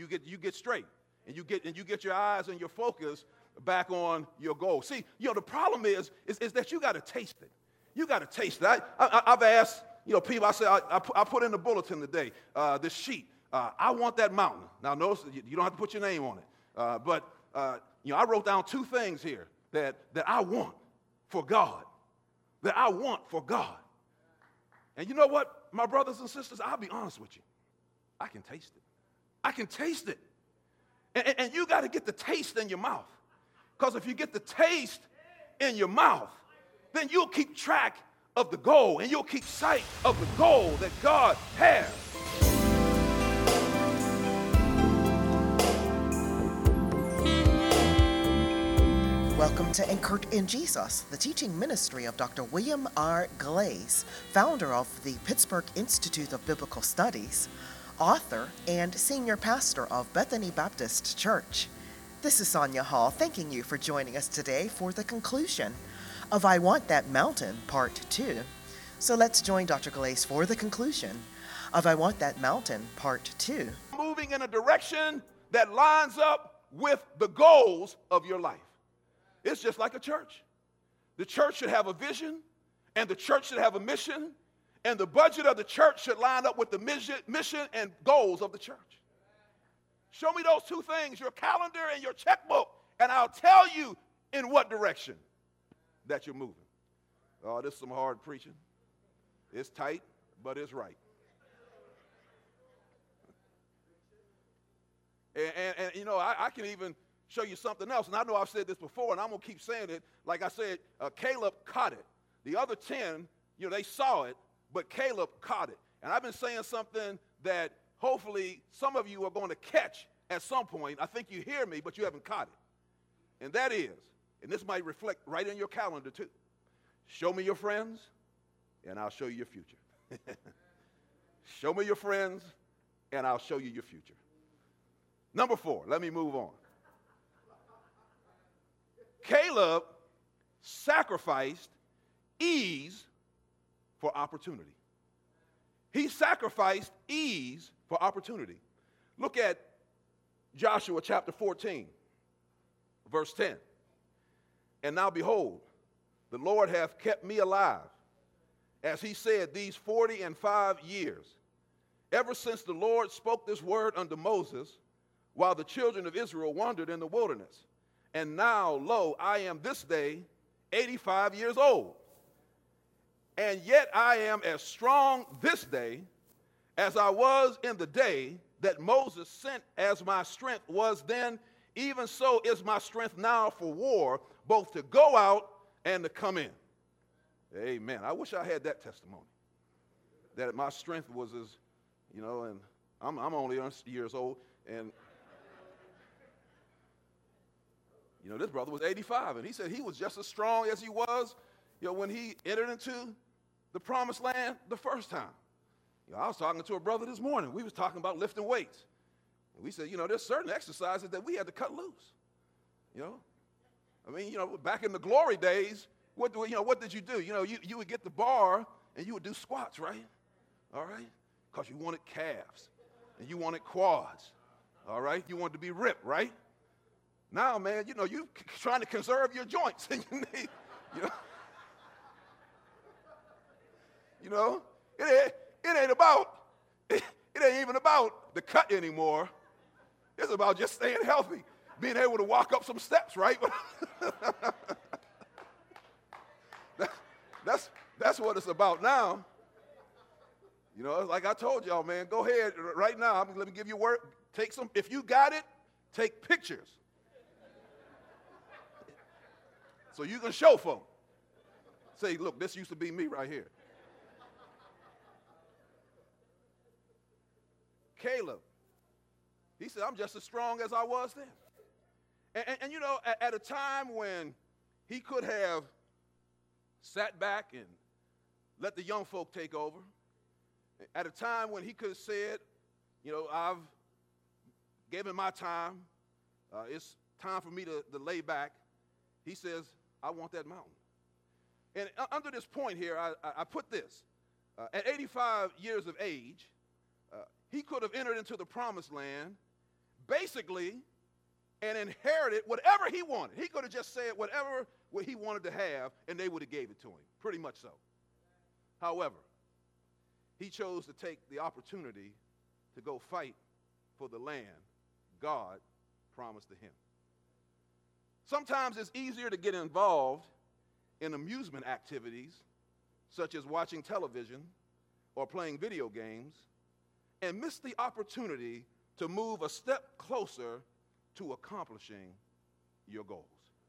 get straight, and you get your eyes and your focus back on your goal. See, the problem is that you got to taste it. You got to taste it. I've asked, people. I said I put in the bulletin today, this sheet. I want that mountain. Now, notice you don't have to put your name on it, but I wrote down 2 things here that I want for God. That I want for God. And you know what, my brothers and sisters, I'll be honest with you. I can taste it. I can taste it. And you got to get the taste in your mouth. Because if you get the taste in your mouth, then you'll keep track of the goal, and you'll keep sight of the goal that God has. Welcome to Anchored in Jesus, the teaching ministry of Dr. William R. Glaze, founder of the Pittsburgh Institute of Biblical Studies, author and senior pastor of Bethany Baptist Church. This is Sonia Hall, thanking you for joining us today for the conclusion of I Want That Mountain, Part 2. So let's join Dr. Glaze for the conclusion of I Want That Mountain, Part 2. Moving in a direction that lines up with the goals of your life. It's just like a church. The church should have a vision, and the church should have a mission, and the budget of the church should line up with the mission and goals of the church. Show me those 2 things, your calendar and your checkbook, and I'll tell you in what direction that you're moving. Oh, this is some hard preaching. It's tight, but it's right. And I can even show you something else. And I know I've said this before, and I'm going to keep saying it. Like I said, Caleb caught it. The other 10, they saw it, but Caleb caught it. And I've been saying something that hopefully some of you are going to catch at some point. I think you hear me, but you haven't caught it. And that is, and this might reflect right in your calendar too, show me your friends, and I'll show you your future. Show me your friends, and I'll show you your future. Number 4, let me move on. Caleb sacrificed ease for opportunity. He sacrificed ease for opportunity. Look at Joshua chapter 14, verse 10. And now behold, the Lord hath kept me alive, as he said, these 45 years, ever since the Lord spoke this word unto Moses, while the children of Israel wandered in the wilderness. And now, lo, I am this day 85 years old. And yet I am as strong this day as I was in the day that Moses sent, as my strength was then. Even so is my strength now for war, both to go out and to come in. Amen. I wish I had that testimony, that my strength was as, and I'm only years old, and this brother was 85, and he said he was just as strong as he was, when he entered into the promised land the first time. I was talking to a brother this morning. We was talking about lifting weights. And we said, there's certain exercises that we had to cut loose. Back in the glory days, what did you do? You would get the bar and you would do squats, right? All right? Because you wanted calves and you wanted quads. All right? You wanted to be ripped, right? Now, man, you trying to conserve your joints. And you need, it ain't even about the cut anymore. It's about just staying healthy, being able to walk up some steps, right? That's what it's about now. Like I told y'all, man, go ahead right now. Let me give you word. Take some. If you got it, take pictures. So you can show folks. Say, look, this used to be me right here. Caleb, he said, I'm just as strong as I was then. And at a time when he could have sat back and let the young folk take over, at a time when he could have said, I've given my time, it's time for me to lay back, he says, I want that mountain. And under this point here, I put this. At 85 years of age, he could have entered into the promised land basically and inherited whatever he wanted. He could have just said whatever he wanted to have, and they would have gave it to him, pretty much so. However, he chose to take the opportunity to go fight for the land God promised to him. Sometimes it's easier to get involved in amusement activities, such as watching television or playing video games, and miss the opportunity to move a step closer to accomplishing your goals.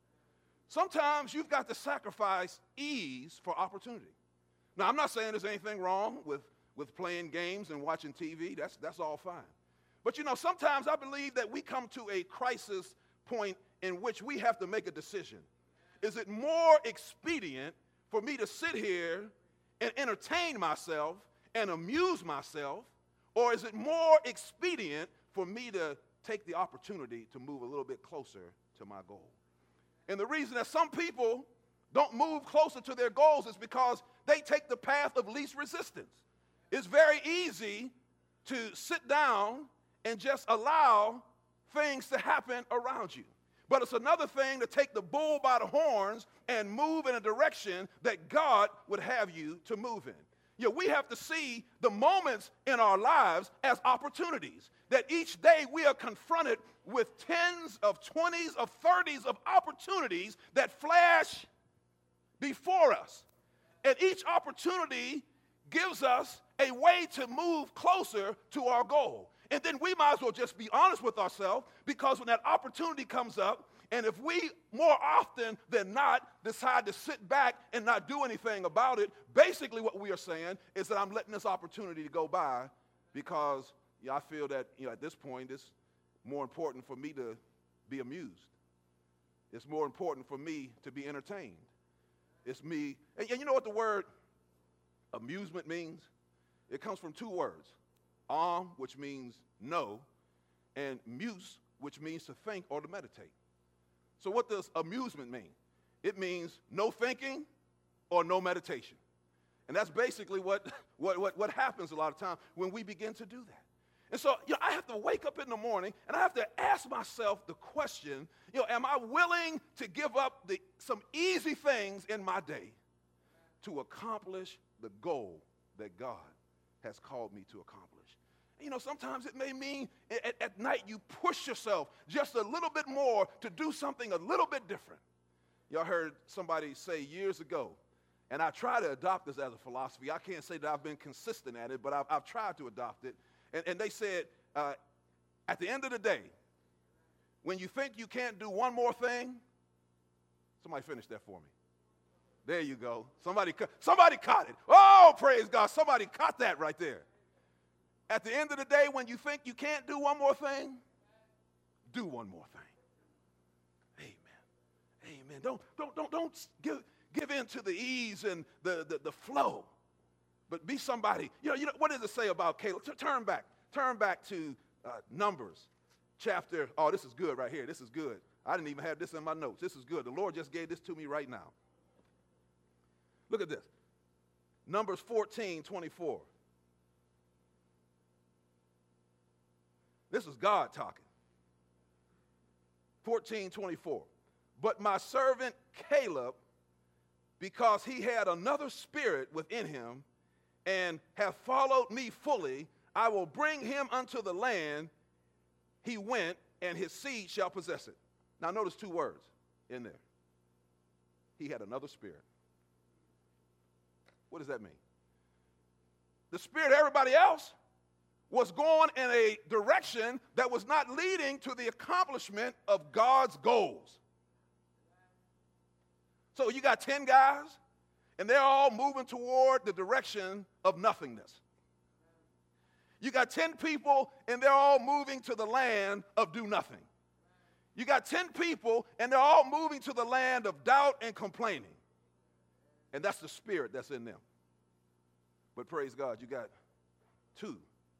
Sometimes you've got to sacrifice ease for opportunity. Now, I'm not saying there's anything wrong with playing games and watching TV. That's all fine. But you know, sometimes I believe that we come to a crisis point in which we have to make a decision. Is it more expedient for me to sit here and entertain myself and amuse myself, or is it more expedient for me to take the opportunity to move a little bit closer to my goal? And the reason that some people don't move closer to their goals is because they take the path of least resistance. It's very easy to sit down and just allow things to happen around you. But it's another thing to take the bull by the horns and move in a direction that God would have you to move in. You know, we have to see the moments in our lives as opportunities, that each day we are confronted with tens of 20s of 30s of opportunities that flash before us. And each opportunity gives us a way to move closer to our goal. And then we might as well just be honest with ourselves, because when that opportunity comes up, and if we more often than not decide to sit back and not do anything about it, basically what we are saying is that I'm letting this opportunity to go by because I feel that at this point it's more important for me to be amused. It's more important for me to be entertained. It's me. And you know what the word amusement means? It comes from two words. Which means no, and muse, which means to think or to meditate. So what does amusement mean? It means no thinking or no meditation. And that's basically what happens a lot of times when we begin to do that. And so I have to wake up in the morning and I have to ask myself the question, am I willing to give up some easy things in my day to accomplish the goal that God has called me to accomplish? Sometimes it may mean at night you push yourself just a little bit more to do something a little bit different. Y'all heard somebody say years ago, and I try to adopt this as a philosophy. I can't say that I've been consistent at it, but I've tried to adopt it. And they said, at the end of the day, when you think you can't do one more thing, somebody finish that for me. There you go. Somebody caught it. Oh, praise God. Somebody caught that right there. At the end of the day, when you think you can't do one more thing, do one more thing. Amen. Amen. Don't give in to the ease and the flow, but be somebody. What does it say about Caleb? Turn back to Numbers chapter. Oh, this is good right here. This is good. I didn't even have this in my notes. This is good. The Lord just gave this to me right now. Look at this. Numbers 14:24. This is God talking. 14:24. But my servant Caleb, because he had another spirit within him and have followed me fully, I will bring him unto the land he went, and his seed shall possess it. Now notice two words in there. He had another spirit. What does that mean? The spirit of everybody else was going in a direction that was not leading to the accomplishment of God's goals. So you got 10 guys, and they're all moving toward the direction of nothingness. You got 10 people, and they're all moving to the land of do nothing. You got 10 people, and they're all moving to the land of doubt and complaining. And that's the spirit that's in them. But praise God, you got 2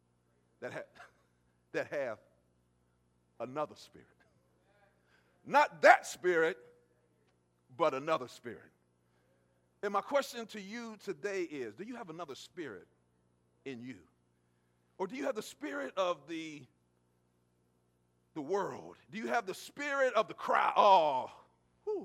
that have another spirit. Not that spirit, but another spirit. And my question to you today is, do you have another spirit in you? Or do you have the spirit of the the world? Do you have the spirit of the crowd? Oh, whew.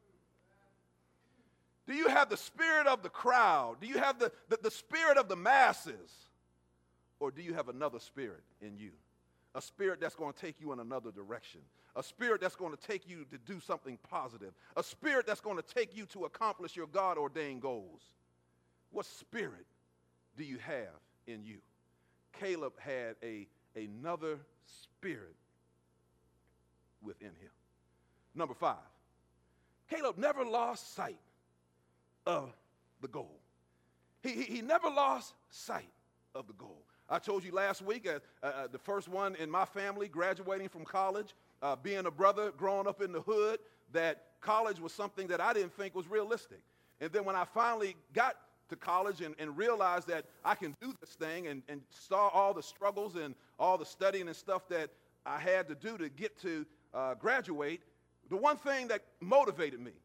Do you have the spirit of the crowd? Do you have the spirit of the masses? Or do you have another spirit in you? A spirit that's going to take you in another direction. A spirit that's going to take you to do something positive. A spirit that's going to take you to accomplish your God-ordained goals. What spirit do you have in you? Caleb had another spirit within him. Number 5, Caleb never lost sight of the goal. He never lost sight of the goal. I told you last week, the first one in my family graduating from college, being a brother growing up in the hood, that college was something that I didn't think was realistic. And then when I finally got to college and realized that I can do this thing and saw all the struggles and all the studying and stuff that I had to do to get to graduate, the one thing that motivated me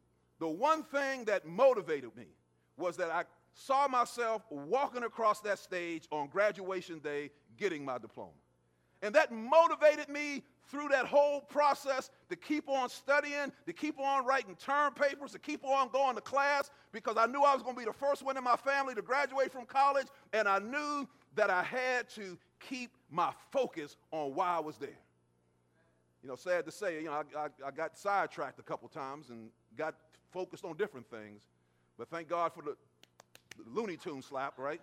was that I saw myself walking across that stage on graduation day getting my diploma. And that motivated me through that whole process to keep on studying, to keep on writing term papers, to keep on going to class, because I knew I was going to be the first one in my family to graduate from college, and I knew that I had to keep my focus on why I was there. You know, sad to say, you know, I got sidetracked a couple times and got focused on different things, but thank God for the Looney Tune slap, right?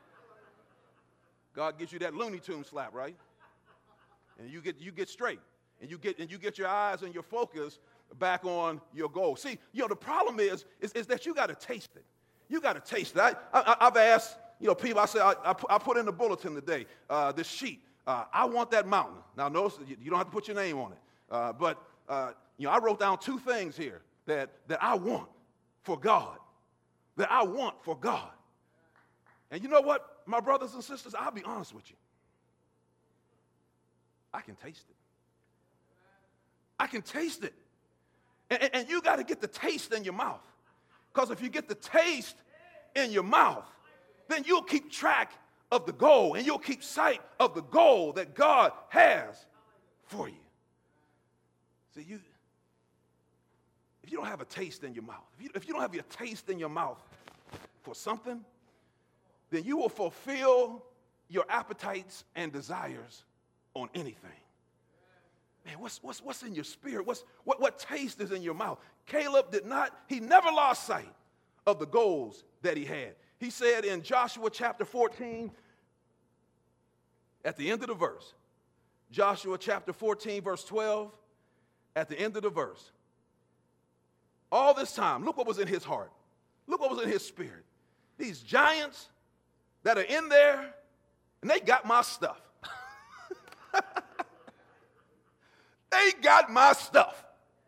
God gives you that Looney Tune slap, right? And you get straight, and you get your eyes and your focus back on your goal. See, you know, the problem is that you got to taste it. You got to taste it. I've asked, you know, people. I said I put in the bulletin today this sheet. I want that mountain. Now, notice you don't have to put your name on it, but you know, I wrote down 2 things here that I want for God. That I want for God. And you know what, my brothers and sisters, I'll be honest with you. I can taste it. I can taste it. And you got to get the taste in your mouth. Because if you get the taste in your mouth, then you'll keep track of the goal, and you'll keep sight of the goal that God has for you. See, if you don't have a taste in your mouth, if you don't have your taste in your mouth for something, then you will fulfill your appetites and desires on anything. Man, what's in your spirit? What taste is in your mouth? Caleb he never lost sight of the goals that he had. He said in Joshua chapter 14, at the end of the verse, Joshua chapter 14, verse 12, at the end of the verse, all this time, look what was in his heart. Look what was in his spirit. These giants that are in there, and they got my stuff. They got my stuff.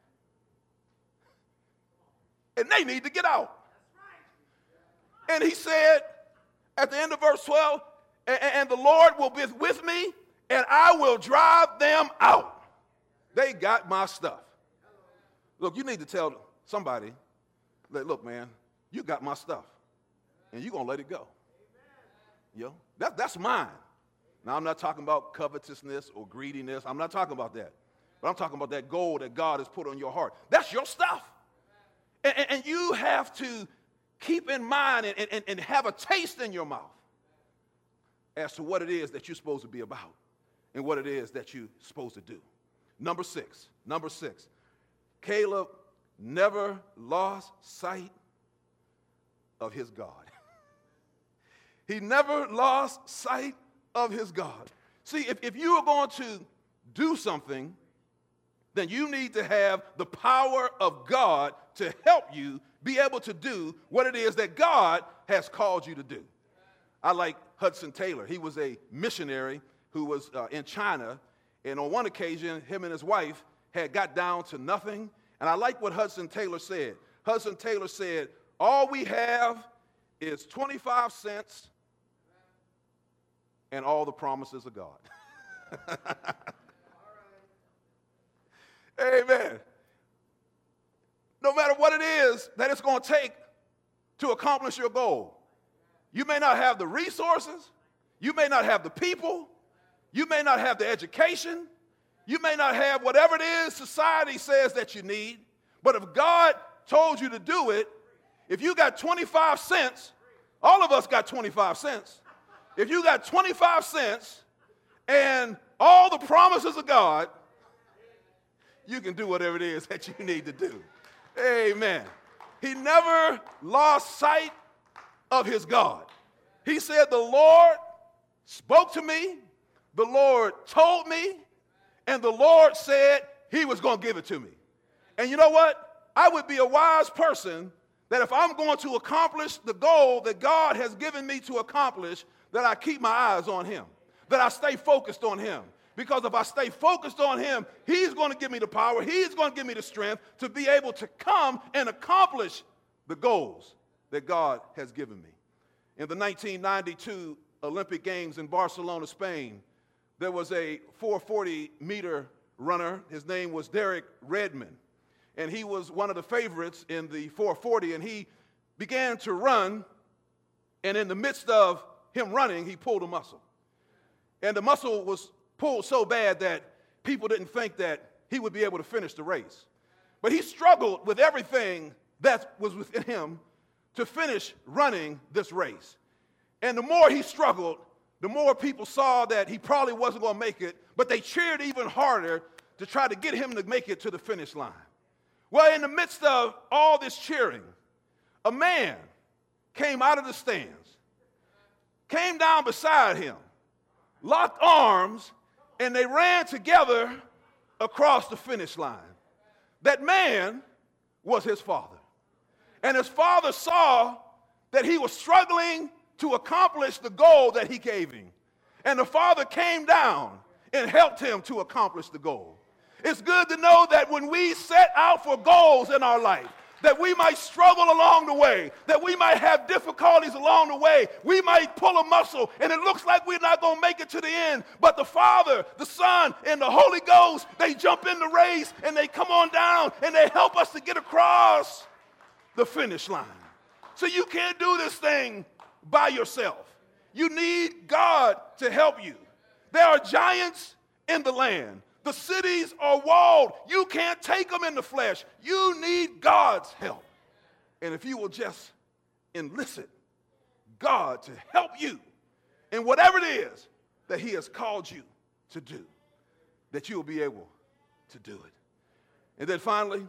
And they need to get out. And he said at the end of verse 12, and the Lord will be with me, and I will drive them out. They got my stuff. Look, you need to tell somebody, look, man, you got my stuff, and you're going to let it go. You know, that's mine. Now, I'm not talking about covetousness or greediness. I'm not talking about that. But I'm talking about that goal that God has put on your heart. That's your stuff. And you have to keep in mind and have a taste in your mouth as to what it is that you're supposed to be about and what it is that you're supposed to do. Number six, Caleb never lost sight of his God. He never lost sight of his God. See, if you are going to do something, then you need to have the power of God to help you be able to do what it is that God has called you to do. I like Hudson Taylor. He was a missionary who was in China, and on one occasion, him and his wife had got down to nothing, and I like what Hudson Taylor said. Hudson Taylor said, all we have is 25 cents and all the promises of God. Amen. No matter what it is that it's going to take to accomplish your goal. You may not have the resources. You may not have the people. You may not have the education. You may not have whatever it is society says that you need, but if God told you to do it, if you got 25 cents, all of us got 25 cents. If you got 25 cents and all the promises of God, you can do whatever it is that you need to do. Amen. He never lost sight of his God. He said, the Lord spoke to me, the Lord told me, and the Lord said he was going to give it to me. And you know what? I would be a wise person that if I'm going to accomplish the goal that God has given me to accomplish, that I keep my eyes on him, that I stay focused on him. Because if I stay focused on him, he's going to give me the power, he's going to give me the strength to be able to come and accomplish the goals that God has given me. In the 1992 Olympic Games in Barcelona, Spain, there was a 440-meter runner. His name was Derek Redmond, and he was one of the favorites in the 440, and he began to run, and in the midst of him running, he pulled a muscle. And the muscle was pulled so bad that people didn't think that he would be able to finish the race. But he struggled with everything that was within him to finish running this race. And the more he struggled, the more people saw that he probably wasn't going to make it, but they cheered even harder to try to get him to make it to the finish line. Well, in the midst of all this cheering, a man came out of the stands, came down beside him, locked arms, and they ran together across the finish line. That man was his father. And his father saw that he was struggling to accomplish the goal that he gave him. And the father came down and helped him to accomplish the goal. It's good to know that when we set out for goals in our life, that we might struggle along the way, that we might have difficulties along the way. We might pull a muscle, and it looks like we're not going to make it to the end. But the Father, the Son, and the Holy Ghost, they jump in the race, and they come on down, and they help us to get across the finish line. So you can't do this thing by yourself. You need God to help you. There are giants in the land. The cities are walled. You can't take them in the flesh. You need God's help. And if you will just enlist God to help you in whatever it is that he has called you to do, that you will be able to do it. And then finally,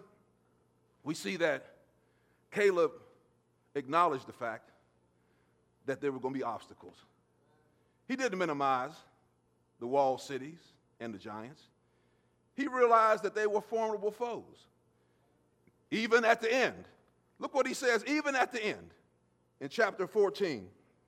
we see that Caleb acknowledged the fact that there were going to be obstacles. He didn't minimize the walled cities and the giants. He realized that they were formidable foes. Even at the end. Look what he says, even at the end. In chapter 14,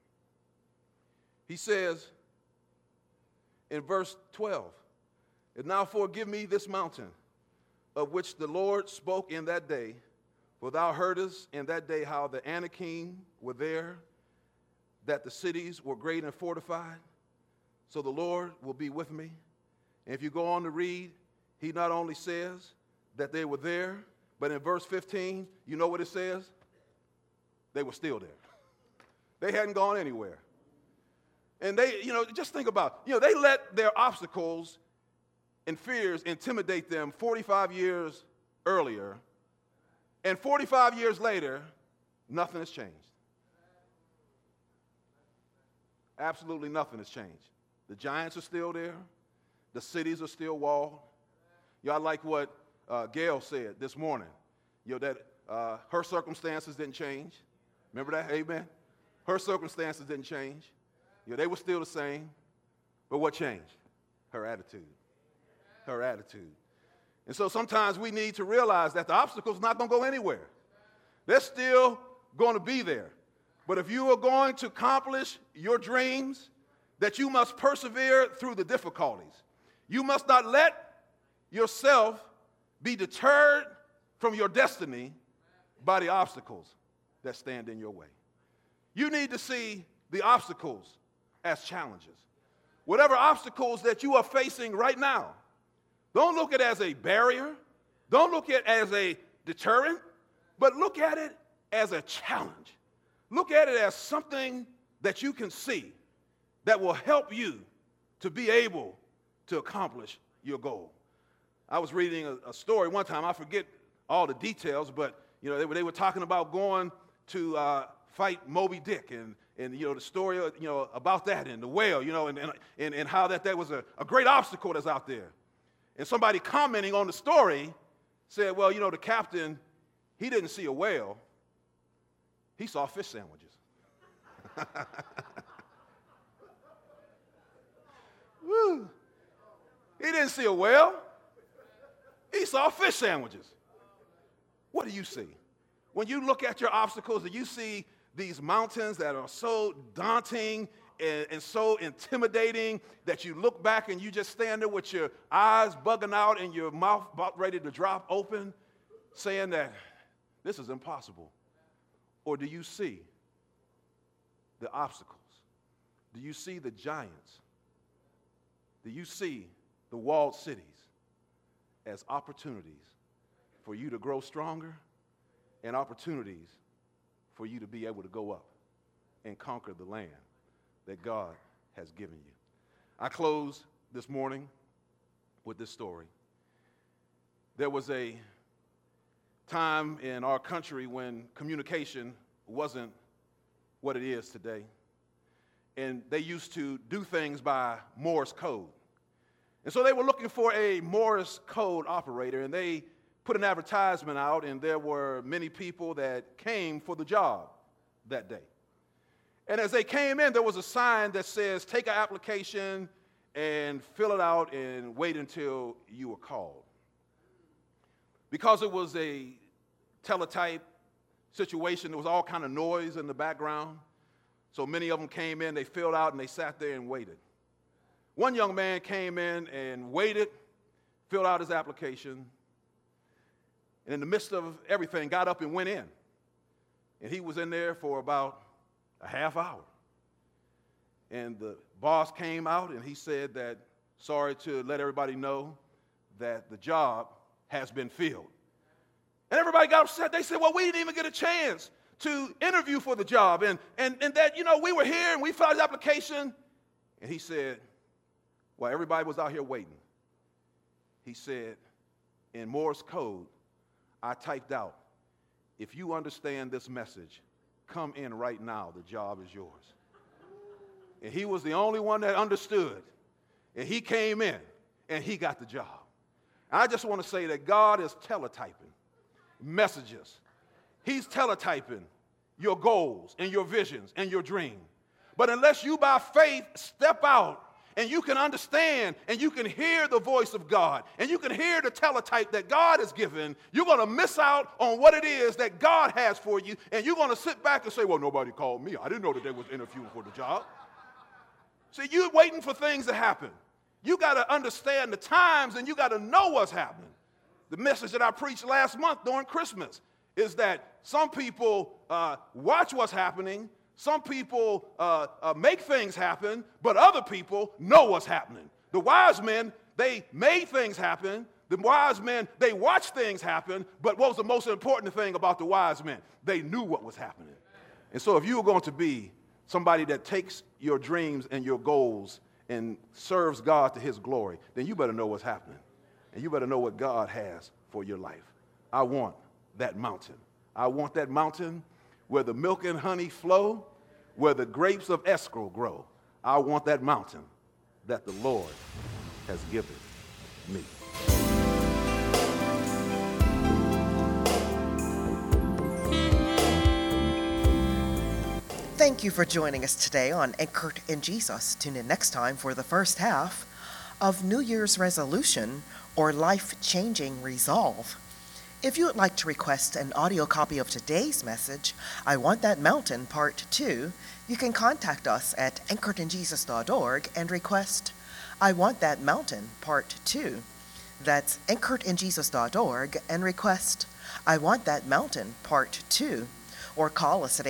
he says in verse 12, "And now forgive me this mountain, of which the Lord spoke in that day, for thou heardest in that day how the Anakim were there, that the cities were great and fortified. So the Lord will be with me." And if you go on to read, he not only says that they were there, but in verse 15, you know what it says? They were still there. They hadn't gone anywhere. And they, just think about, they let their obstacles and fears intimidate them 45 years earlier. And 45 years later, nothing has changed. Absolutely nothing has changed. The giants are still there. The cities are still walled. I like what Gail said this morning, that her circumstances didn't change. Remember that? Amen? Her circumstances didn't change. They were still the same. But what changed? Her attitude. Her attitude. And so sometimes we need to realize that the obstacle's not going to go anywhere. They're still going to be there. But if you are going to accomplish your dreams, that you must persevere through the difficulties. You must not let yourself be deterred from your destiny by the obstacles that stand in your way. You need to see the obstacles as challenges. Whatever obstacles that you are facing right now, don't look at it as a barrier. Don't look at it as a deterrent, but look at it as a challenge. Look at it as something that you can see that will help you to be able to accomplish your goal. I was reading a story one time. I forget all the details, but they were talking about going to fight Moby Dick, and the story about that and the whale, and how that was a great obstacle that's out there. And somebody commenting on the story said, well, the captain, he didn't see a whale. He saw fish sandwiches. Woo. He didn't see a whale. He saw fish sandwiches. What do you see? When you look at your obstacles and you see these mountains that are so daunting and so intimidating that you look back and you just stand there with your eyes bugging out and your mouth about ready to drop open, saying that this is impossible? Or do you see the obstacles? Do you see the giants? Do you see the walled cities as opportunities for you to grow stronger and opportunities for you to be able to go up and conquer the land that God has given you? I close this morning with this story. There was a time in our country when communication wasn't what it is today. And they used to do things by Morse code. And so they were looking for a Morse code operator, and they put an advertisement out, and there were many people that came for the job that day. And as they came in, there was a sign that says, take an application and fill it out and wait until you were called. Because it was a teletype situation, there was all kind of noise in the background. So many of them came in, they filled out, and they sat there and waited. One young man came in and waited, filled out his application, and in the midst of everything, got up and went in. And he was in there for about a half hour. And the boss came out, and he said that, sorry to let everybody know that the job has been filled. And everybody got upset. They said, well, we didn't even get a chance to interview for the job. And that, we were here and we filed his application. And he said, well, everybody was out here waiting. He said, in Morse code, I typed out, if you understand this message, come in right now. The job is yours. And he was the only one that understood. And he came in and he got the job. And I just want to say that God is teletyping messages. He's teletyping your goals and your visions and your dream. But unless you by faith step out and you can understand and you can hear the voice of God and you can hear the teletype that God has given, you're going to miss out on what it is that God has for you, and you're going to sit back and say, well, nobody called me. I didn't know that they was interviewing for the job. See, you're waiting for things to happen. You got to understand the times and you got to know what's happening. The message that I preached last month during Christmas is that some people watch what's happening, some people make things happen, but other people know what's happening. The wise men, they made things happen. The wise men, they watched things happen, but what was the most important thing about the wise men? They knew what was happening. And so if you were going to be somebody that takes your dreams and your goals and serves God to his glory, then you better know what's happening. And you better know what God has for your life. I want that mountain. I want that mountain where the milk and honey flow, where the grapes of escrow grow. I want that mountain that the Lord has given me. Thank you for joining us today on Anchored in Jesus. Tune in next time for the first half of New Year's Resolution or Life-Changing Resolve. If you would like to request an audio copy of today's message, I Want That Mountain Part 2, you can contact us at anchoredinjesus.org and request I Want That Mountain Part 2. That's anchoredinjesus.org and request I Want That Mountain Part 2. Or call us at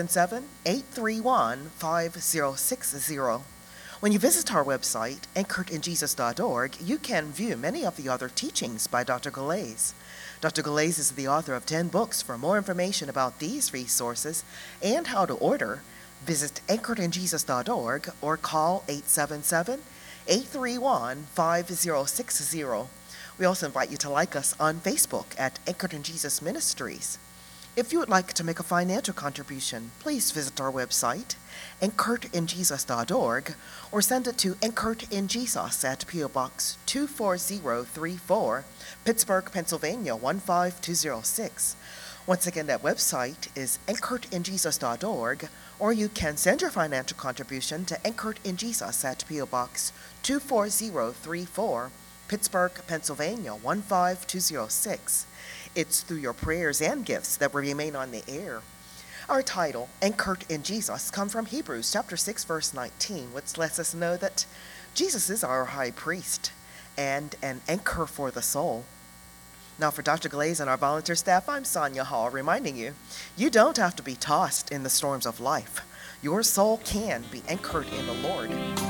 877-831-5060. When you visit our website, anchoredinjesus.org, you can view many of the other teachings by Dr. Galais. Dr. Galais is the author of 10 books. For more information about these resources and how to order, visit anchoredinjesus.org or call 877-831-5060. We also invite you to like us on Facebook at Anchored in Jesus Ministries. If you would like to make a financial contribution, please visit our website, anchoredinjesus.org, or send it to Anchored in Jesus at P.O. Box 24034, Pittsburgh, Pennsylvania 15206. Once again, that website is anchoredinjesus.org, or you can send your financial contribution to Anchored in Jesus at P.O. Box 24034, Pittsburgh, Pennsylvania 15206. It's through your prayers and gifts that we remain on the air. Our title, Anchored in Jesus, comes from Hebrews chapter 6, verse 19, which lets us know that Jesus is our high priest and an anchor for the soul. Now for Dr. Glaze and our volunteer staff, I'm Sonia Hall, reminding you, you don't have to be tossed in the storms of life. Your soul can be anchored in the Lord.